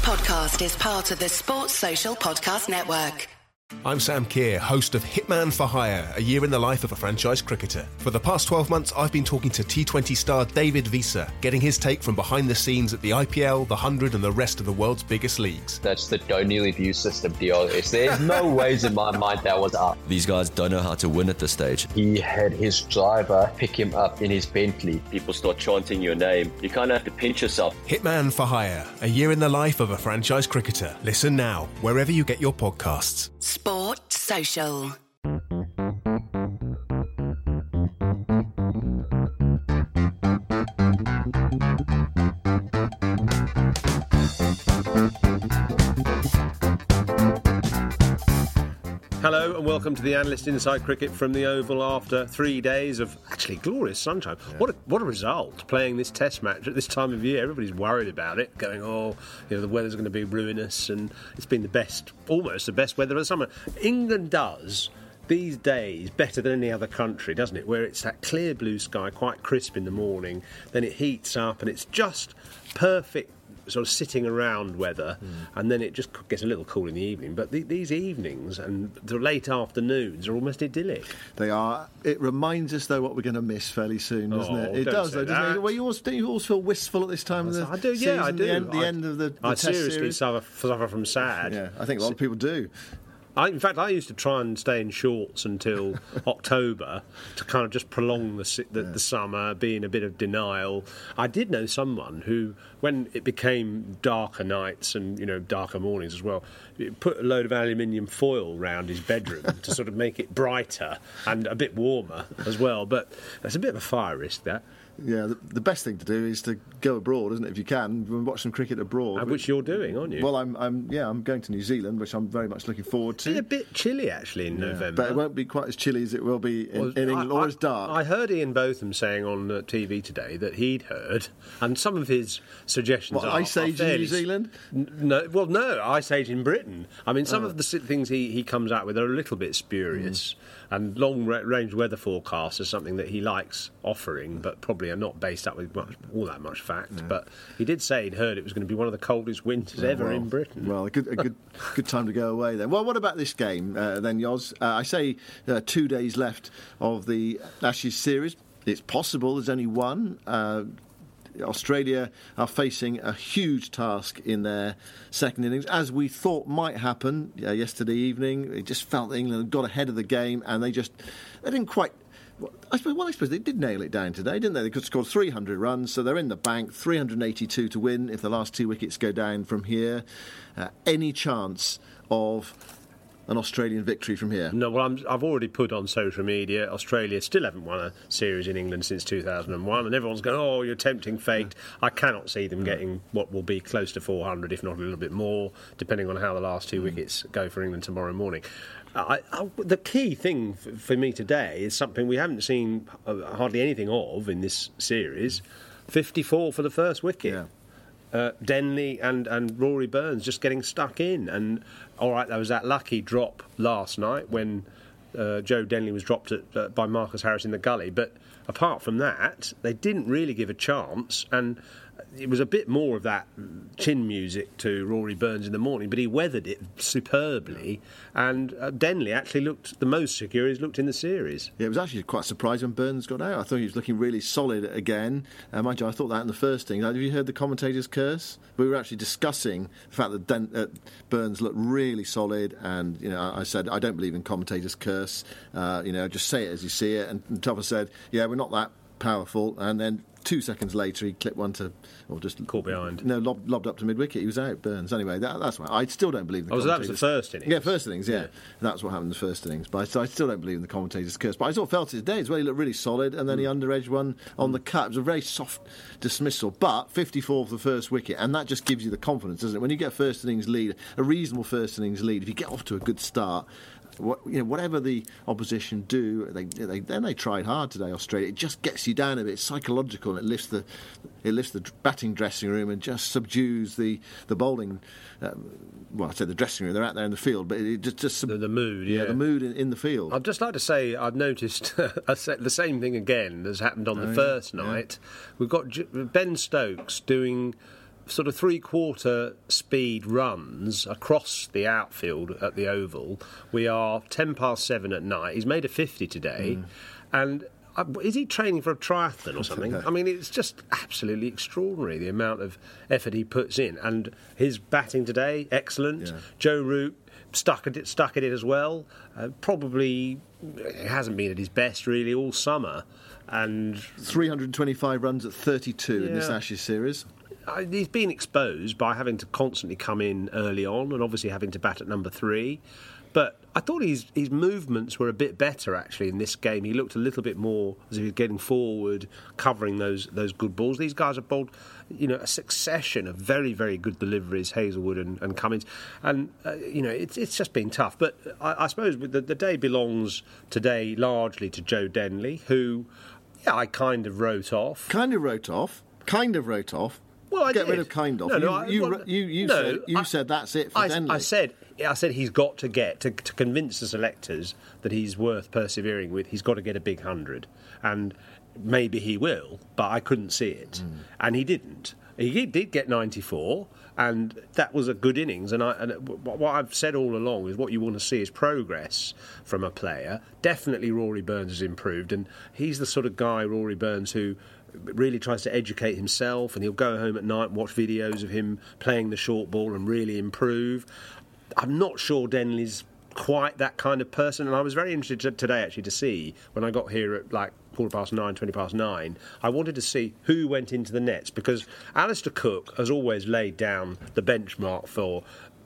podcast is part of the Sports Social Podcast Network. I'm Sam Keir, host of Hitman for Hire, a year in the life of a franchise cricketer. For the past 12 months, I've been talking to T20 star David Visa, getting his take from behind the scenes at the IPL, the 100 and the rest of the world's biggest leagues. That's the D'O'Neill view system deal. There's no ways in my mind that was up. These guys don't know how to win at this stage. He had his driver pick him up in his Bentley. People start chanting your name. You kind of have to pinch yourself. Hitman for Hire, a year in the life of a franchise cricketer. Listen now, wherever you get your podcasts. Sport Social. Hello and welcome to the Analyst Inside Cricket from the Oval after 3 days of actually glorious sunshine. Yeah. What a result, playing this test match at this time of year. Everybody's worried about it, going, the weather's going to be ruinous, and it's been almost the best weather of the summer. England does these days better than any other country, doesn't it? Where it's that clear blue sky, quite crisp in the morning, then it heats up and it's just perfect sort of sitting around weather, and then it just gets a little cool in the evening. But these evenings and the late afternoons are almost idyllic. They are. It reminds us, though, what we're going to miss fairly soon, doesn't it? It does, though, doesn't it? Well, don't you always feel wistful at this time of the I do, season? Yeah, I do. The end of the I test seriously series? suffer from sad. Yeah, I think a lot of people do. In fact, I used to try and stay in shorts until October to kind of just prolong the summer, be in a bit of denial. I did know someone who, when it became darker nights and darker mornings as well, put a load of aluminium foil round his bedroom to sort of make it brighter and a bit warmer as well. But that's a bit of a fire risk, that. Yeah, the best thing to do is to go abroad, isn't it? If you can, watch some cricket abroad. Which you're doing, aren't you? Well, I'm going to New Zealand, which I'm very much looking forward to. It's a bit chilly actually in November, but it won't be quite as chilly as it will be in England, or as dark. I heard Ian Botham saying on TV today that he'd heard, and some of his suggestions are Ice Age in New Zealand? No, Ice Age in Britain. I mean, some of the things he comes out with are a little bit spurious, and long-range weather forecasts are something that he likes offering, but probably are not based up with all that much fact. Yeah. But he did say he'd heard it was going to be one of the coldest winters ever in Britain. Well, a good time to go away then. Well, what about this game then, Yoz? I say 2 days left of the Ashes series. It's possible there's only one. Australia are facing a huge task in their second innings, as we thought might happen yesterday evening. It just felt that England got ahead of the game, and they didn't quite. I suppose they did nail it down today, didn't they? They could score 300 runs, so they're in the bank. 382 to win if the last 2 wickets go down from here. Any chance of an Australian victory from here? No, well, I've already put on social media, Australia still haven't won a series in England since 2001, and everyone's going, oh, you're tempting fate. I cannot see them getting what will be close to 400, if not a little bit more, depending on how the last 2 wickets go for England tomorrow morning. The key thing for me today is something we haven't seen hardly anything of in this series. 54 for the first wicket. Yeah. Denley and Rory Burns just getting stuck in. And, all right, there was that lucky drop last night when Joe Denley was dropped by Marcus Harris in the gully. But apart from that, they didn't really give a chance. And it was a bit more of that chin music to Rory Burns in the morning, but he weathered it superbly. And Denley actually looked the most secure he's looked in the series. Yeah, it was actually quite surprised when Burns got out. I thought he was looking really solid again. Mind you, I thought that in the first thing. Have you heard the commentator's curse? We were actually discussing the fact that Burns looked really solid, and I said I don't believe in commentator's curse. Just say it as you see it. And Topper said, "Yeah, we're not that powerful," and then 2 seconds later he clipped one just caught behind. No, lobbed up to mid-wicket. He was out, Burns. Anyway, that's why I still don't believe in the commentators. That was the first innings? Yeah, first innings, yeah. That's what happened in the first innings. But I still don't believe in the commentators' curse. But I sort of felt it today as well. He looked really solid, and then he underedged one on the cut. It was a very soft dismissal, but 54 for the first wicket, and that just gives you the confidence, doesn't it? When you get a first innings lead, a reasonable first innings lead, if you get off to a good start, whatever the opposition do, they tried hard today, Australia. It just gets you down a bit. It's psychological, and it lifts the batting dressing room and just subdues the bowling. I said the dressing room. They're out there in the field, but it just the mood. Yeah, the mood in the field. I'd just like to say I've noticed the same thing again as happened on the first night. We've got Ben Stokes doing sort of three-quarter speed runs across the outfield at the Oval. We are 7:10 at night. He's made a 50 today, and is he training for a triathlon or something? I mean, it's just absolutely extraordinary, the amount of effort he puts in. And his batting today, excellent. Yeah. Joe Root stuck at it as well. Probably hasn't been at his best, really, all summer. And 325 runs at 32 in this Ashes series. He's been exposed by having to constantly come in early on and obviously having to bat at number 3. But I thought his movements were a bit better, actually, in this game. He looked a little bit more as if he was getting forward, covering those good balls. These guys have bowled, a succession of very, very good deliveries, Hazelwood and Cummins. And, it's just been tough. But I suppose the day belongs today largely to Joe Denley, who, I kind of wrote off. Kind of wrote off. Well, I Get did. rid of kind of. You said that's it for Denley. I said he's got to get to convince the selectors that he's worth persevering with. He's got to get a big 100, and maybe he will, but I couldn't see it, and he didn't. He did get 94, and that was a good innings. And what I've said all along is what you want to see is progress from a player. Definitely, Rory Burns has improved, and he's the sort of guy, Rory Burns, who really tries to educate himself, and he'll go home at night and watch videos of him playing the short ball and really improve. I'm not sure Denley's quite that kind of person, and I was very interested today actually to see, when I got here at like 9:15, 20:09, I wanted to see who went into the nets, because Alistair Cook has always laid down the benchmark for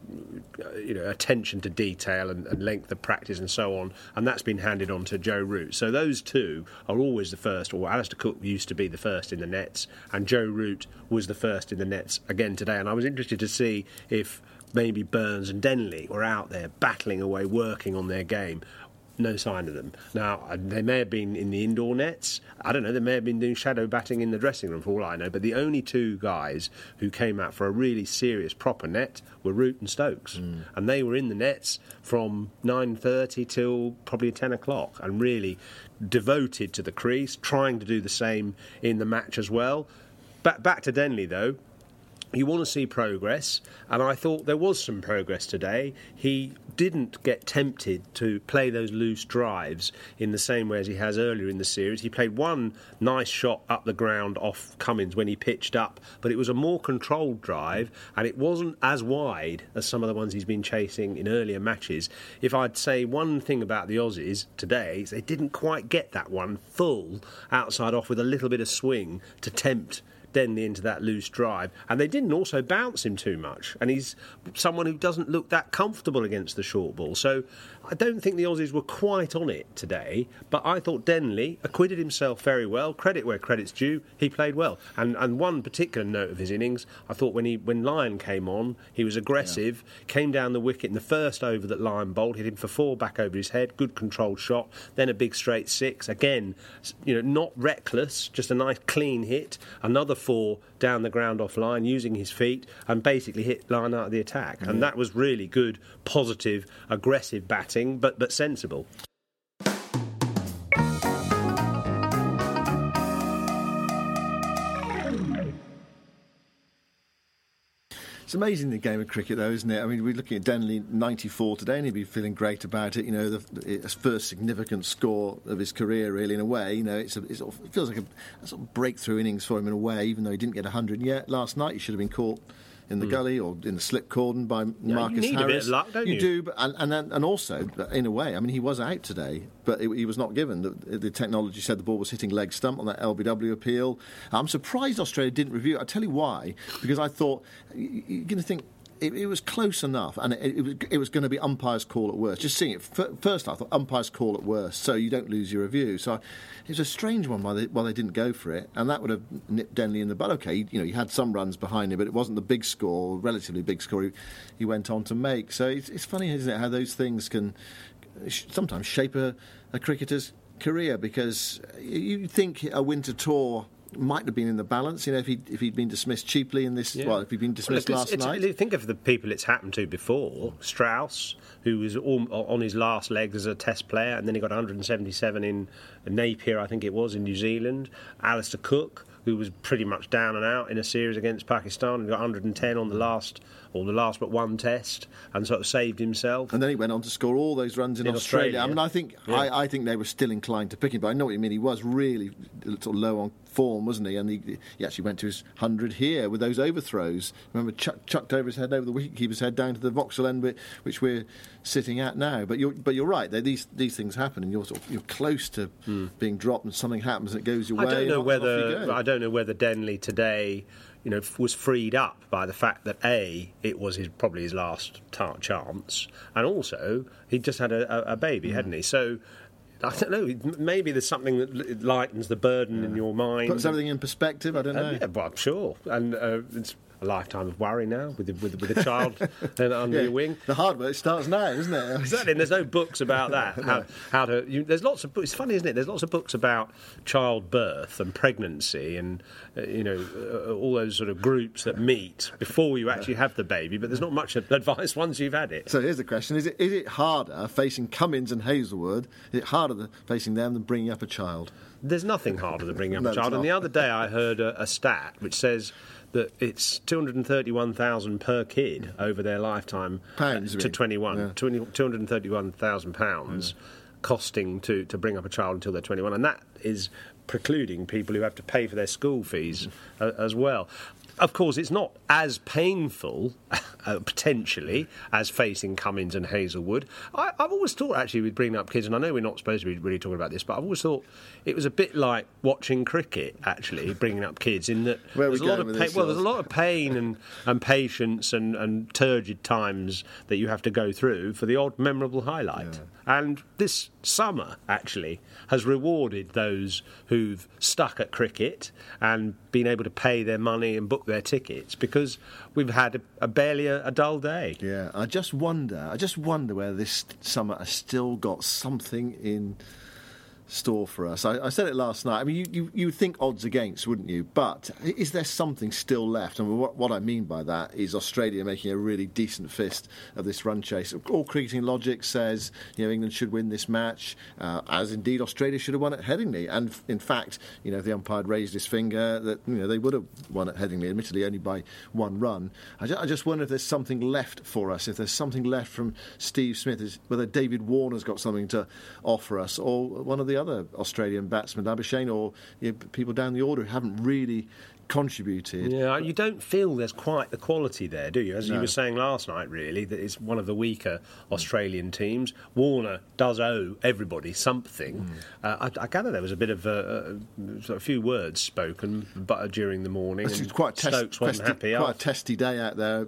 attention to detail and length of practice and so on, and that's been handed on to Joe Root. So those two are always the first, or Alistair Cook used to be the first in the nets, and Joe Root was the first in the nets again today. And I was interested to see if maybe Burns and Denley were out there battling away, working on their game. No sign of them. Now, they may have been in the indoor nets. I don't know, they may have been doing shadow batting in the dressing room for all I know. But the only two guys who came out for a really serious, proper net were Root and Stokes. And they were in the nets from 9:30 till probably 10 o'clock and really devoted to the crease, trying to do the same in the match as well. Back to Denley, though. You want to see progress, and I thought there was some progress today. He didn't get tempted to play those loose drives in the same way as he has earlier in the series. He played one nice shot up the ground off Cummins when he pitched up, but it was a more controlled drive, and it wasn't as wide as some of the ones he's been chasing in earlier matches. If I'd say one thing about the Aussies today, is they didn't quite get that one full outside off with a little bit of swing to tempt Denley into that loose drive, and they didn't also bounce him too much, and he's someone who doesn't look that comfortable against the short ball. So I don't think the Aussies were quite on it today, but I thought Denley acquitted himself very well. Credit where credit's due, he played well. And one particular note of his innings, I thought when Lyon came on, he was aggressive, came down the wicket in the first over that Lyon bowled, hit him for 4 back over his head, good controlled shot, then a big straight 6, again, not reckless, just a nice clean hit, another 4 down the ground off line using his feet, and basically hit Lyon out of the attack. And that was really good, positive, aggressive batting, but sensible. It's amazing, the game of cricket, though, isn't it? I mean, we're looking at Denley 94 today, and he'd be feeling great about it. The first significant score of his career, really, in a way. It feels like a sort of breakthrough innings for him in a way, even though he didn't get 100 yet. Last night, he should have been caught in the gully or in the slip cordon by Marcus Harris. You need a bit of luck, don't you? You do, but, and also, in a way, I mean, he was out today, but he was not given. The technology said the ball was hitting leg stump on that LBW appeal. I'm surprised Australia didn't review it. I'll tell you why. Because I thought, you're going to think, it was close enough, and it was going to be umpire's call at worst. Just seeing it first, I thought umpire's call at worst, so you don't lose your review. So it was a strange one why they didn't go for it, and that would have nipped Denley in the bud. Okay, he had some runs behind him, but it wasn't the big score, relatively big score he went on to make. So it's funny, isn't it, how those things can sometimes shape a cricketer's career, because you think a winter tour might have been in the balance, if he'd been dismissed cheaply in this. Well, if he'd been dismissed last night. Think of the people it's happened to before. Strauss, who was on his last legs as a Test player, and then he got 177 in Napier, I think it was, in New Zealand. Alistair Cook, who was pretty much down and out in a series against Pakistan and got 110 on the last but one test and sort of saved himself. And then he went on to score all those runs in Australia. I mean, I think they were still inclined to pick him, but I know what you mean. He was really sort of low on form, wasn't he? And he actually went to his 100 here with those overthrows. Remember, chucked over his head over the wicketkeeper's head down to the Vauxhall end, which we're sitting at now. But you're right. These things happen, and you're close to being dropped, and something happens, and it goes your way. I don't know whether Denley today, was freed up by the fact that it was probably his last chance, and also he just had a baby, hadn't he? So I don't know. Maybe there's something that lightens the burden in your mind, puts everything in perspective. I don't know. Yeah, well, I'm sure, and it's a lifetime of worry now with a child under your wing. The hard work starts now, isn't it? Exactly. And there's no books about that. There's lots of books. It's funny, isn't it? There's lots of books about childbirth and pregnancy and all those sort of groups that meet before you actually have the baby. But there's not much advice once you've had it. So here's the question: Is it harder facing Cummins and Hazelwood? Is it harder facing them than bringing up a child? There's nothing harder than bringing up No, a child. it's not. And the other day I heard a stat which says that it's £231,000 per kid over their lifetime to 21. Yeah. £231,000 costing to bring up a child until they're 21, and that is precluding people who have to pay for their school fees as well. Of course, it's not as painful, potentially, as facing Cummins and Hazelwood. I've always thought, actually, with bringing up kids, and I know we're not supposed to be really talking about this, but I've always thought it was a bit like watching cricket, actually, bringing up kids, in that there's a lot of pain and patience and turgid times that you have to go through for the odd memorable highlight. Yeah. And this summer, actually, has rewarded those who've stuck at cricket and been able to pay their money and book their tickets, because we've had barely a dull day. Yeah, I just wonder whether this summer has still got something in store for us. I said it last night. I mean, you would think odds against, wouldn't you? But is there something still left? I mean, what I mean by that is Australia making a really decent fist of this run chase. All cricketing logic says England should win this match, as indeed Australia should have won at Headingley. And in fact, if the umpire had raised his finger, that they would have won at Headingley, admittedly only by one run. I just wonder if there's something left for us. If there's something left from Steve Smith, whether David Warner's got something to offer us, or one of the other Australian batsmen, Labuschagne, or people down the order who haven't really contributed. Yeah, you don't feel there's quite the quality there, do you? As you were saying last night, really, that it's one of the weaker Australian teams. Warner does owe everybody something. I gather there was a bit of a few words spoken during the morning. It's quite Stokes wasn't happy. Quite a testy day out there.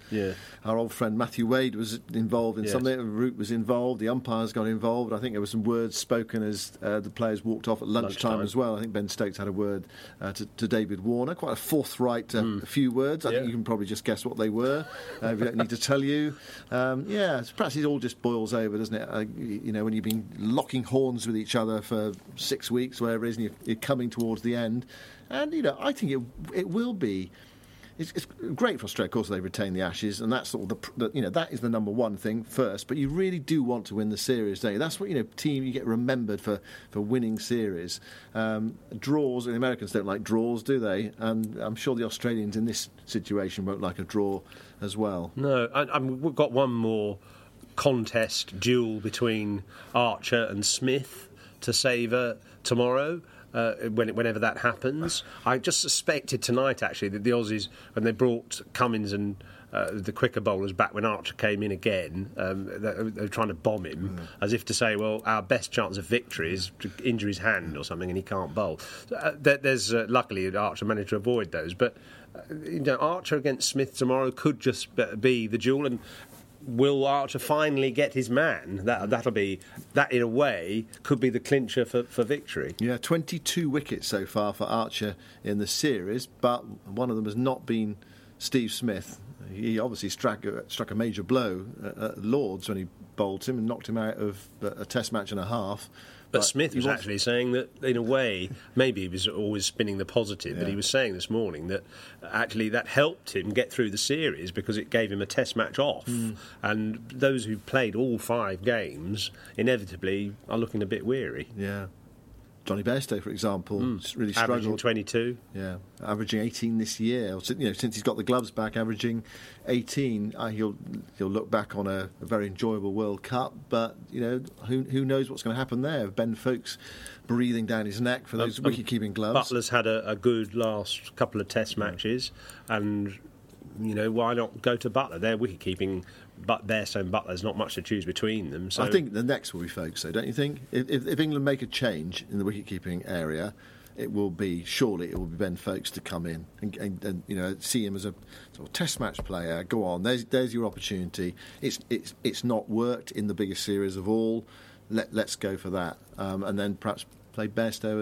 Our old friend Matthew Wade was involved in something. Root was involved. The umpires got involved. I think there were some words spoken as the players walked off at lunchtime as well. I think Ben Stokes had a word to David Warner. Quite a forthright few words. I think you can probably just guess what they were. We don't need to tell you. Perhaps it all just boils over, doesn't it? When you've been locking horns with each other for 6 weeks, whatever it is, and you're coming towards the end. And, I think it will be. It's great for Australia. Of course, they retain the Ashes, and that's sort of that is the number one thing first. But you really do want to win the series, don't you? That's what team you get remembered for winning series. Draws, the Americans don't like draws, do they? And I'm sure the Australians in this situation won't like a draw as well. No, we've got one more contest duel between Archer and Smith to savour tomorrow. Whenever that happens. I just suspected tonight, actually, that the Aussies, when they brought Cummins and the quicker bowlers back when Archer came in again, they were trying to bomb him, as if to say, well, our best chance of victory is to injure his hand or something and he can't bowl. There's luckily Archer managed to avoid those, but Archer against Smith tomorrow could just be the duel. And will Archer finally get his man? That'll be, that in a way could be the clincher for victory. Yeah, 22 wickets so far for Archer in the series, but one of them has not been Steve Smith. He obviously struck a major blow at Lords when he bowled him and knocked him out of a test match and a half. But Smith was actually saying that, in a way, maybe he was always spinning the positive, but he was saying this morning that actually that helped him get through the series because it gave him a test match off. And those who played all 5 games inevitably are looking a bit weary. Yeah. Johnny Bairstow, for example, really struggled. Averaging 22. Yeah, averaging 18 this year. Or, since he's got the gloves back, averaging 18. He'll look back on a very enjoyable World Cup, but who knows what's going to happen there? Ben Foakes breathing down his neck for those wicket-keeping gloves. Butler's had a good last couple of Test matches, and why not go to Butler? They're wicket-keeping, but Bairstow and Butler, there's not much to choose between them. So I think the next will be Foakes, though, don't you think? If England make a change in the wicket-keeping area, it will be Ben Foakes to come in and see him as a sort of Test match player. Go on, there's your opportunity. It's not worked in the biggest series of all. Let's go for that, and then perhaps play Bairstow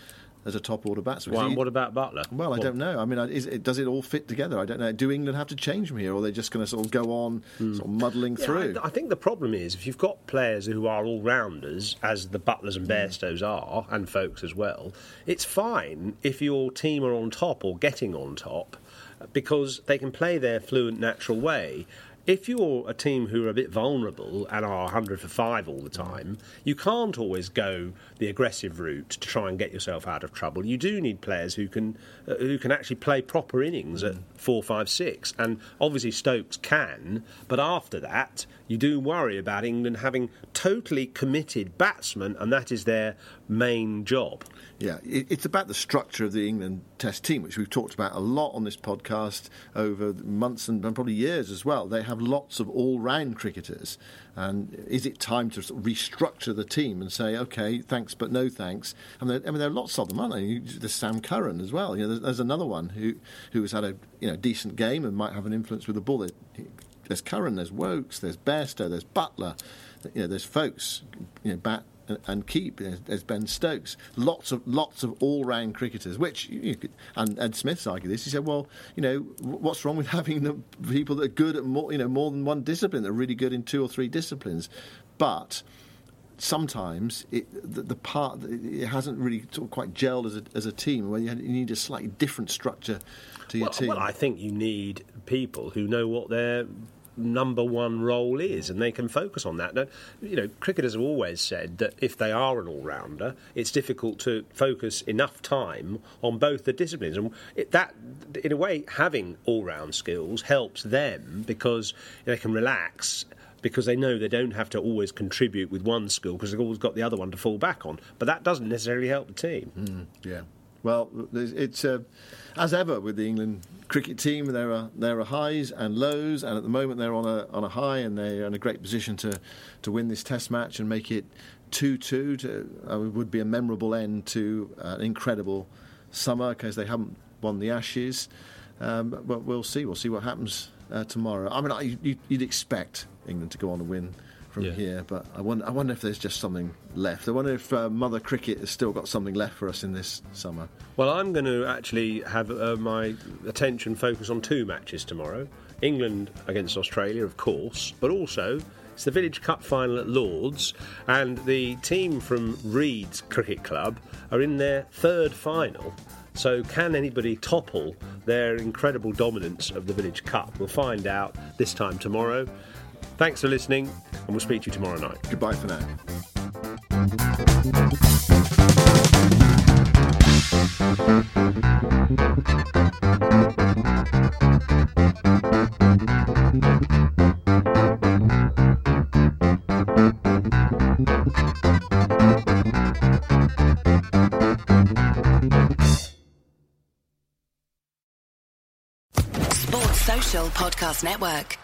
as a top order batsman. Well, what about Butler? Well, I don't know. I mean, does it all fit together? I don't know. Do England have to change from here, or are they just going to sort of go on sort of muddling through? I think the problem is if you've got players who are all-rounders, as the Butlers and Bairstows are, and Foakes as well, it's fine if your team are on top or getting on top because they can play their fluent, natural way. If you're a team who are a bit vulnerable and are 100 for 5 all the time, you can't always go the aggressive route to try and get yourself out of trouble. You do need players who can actually play proper innings at 4, 5, 6, and obviously Stokes can. But after that, you do worry about England having totally committed batsmen, and that is their main job. Yeah, it's about the structure of the England Test team, which we've talked about a lot on this podcast over months and probably years as well. They have lots of all-round cricketers, and is it time to sort of restructure the team and say, OK, thanks but no thanks? There are lots of them, aren't there? There's Sam Curran as well. There's another one who has had a decent game and might have an influence with the ball. There's Curran, there's Woakes, there's Bairstow, there's Butler, there's Foakes, bat and keep. There's Ben Stokes. Lots of all-round cricketers. Which and Ed Smith's argued this. He said, well, what's wrong with having the people that are good at more than one discipline? That are really good in 2 or 3 disciplines, but sometimes it hasn't really sort of quite gelled as a team, where you need a slightly different structure to your team. Well, I think you need people who know what their number one role is, and they can focus on that. Now, cricketers have always said that if they are an all-rounder, it's difficult to focus enough time on both the disciplines, and that, in a way, having all-round skills helps them because they can relax, because they know they don't have to always contribute with one skill because they've always got the other one to fall back on. But that doesn't necessarily help the team. Yeah. Well, it's as ever with the England cricket team. There are highs and lows, and at the moment they're on a high, and they're in a great position to win this Test match and make it 2-2. It would be a memorable end to an incredible summer because they haven't won the Ashes. But we'll see. We'll see what happens tomorrow. I mean, you'd expect England to go on and win from here, but I wonder if there's just something left. I wonder if Mother Cricket has still got something left for us in this summer. Well, I'm going to actually have my attention focus on 2 matches tomorrow. England against Australia, of course, but also it's the Village Cup final at Lords, and the team from Reeds Cricket Club are in their 3rd final. So can anybody topple their incredible dominance of the Village Cup? We'll find out this time tomorrow. Thanks for listening, and we'll speak to you tomorrow night. Goodbye for now. Sports Social Podcast Network.